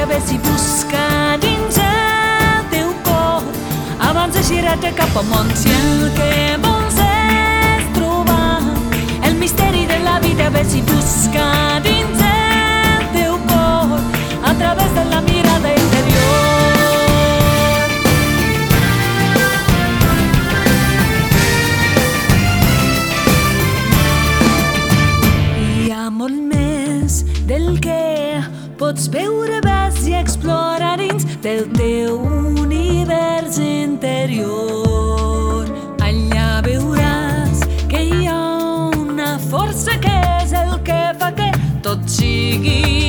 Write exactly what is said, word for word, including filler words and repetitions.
ves i busca dins el teu cor abans de girar-te cap amunt. Si el que vols és trobar el misteri de la vida, ves i busca dins el teu cor a través de la mirada interior. Hi ha molt més del que pots veure, ves i explora dins del teu univers interior. Allà veuràs que hi ha una força que és el que fa que tot sigui